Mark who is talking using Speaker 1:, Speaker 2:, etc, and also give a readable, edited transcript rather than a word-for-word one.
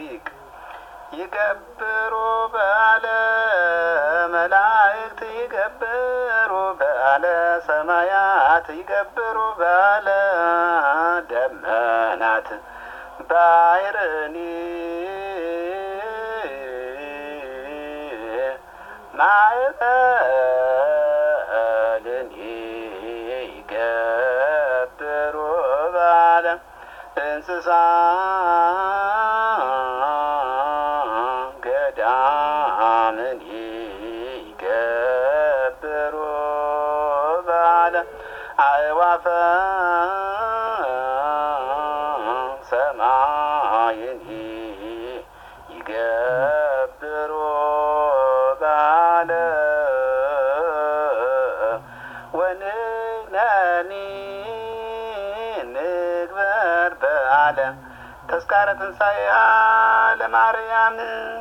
Speaker 1: ይገብሩ በዓለ መላእክት ይገብሩ በዓለ ሰማያት ይገብሩ በዓለ ደመናት ባሕርኒ ማዕበልኒ ይገብሩ በዓለ እንስሳ ገዳምኒ ይገብሩ በዓለ አዕዋፈ ሰማይኒ ይገብሩ በዓለ ወንሕነኒ ንግበር በዓለ ተስካረ ትንሣኤሃ ለማርያም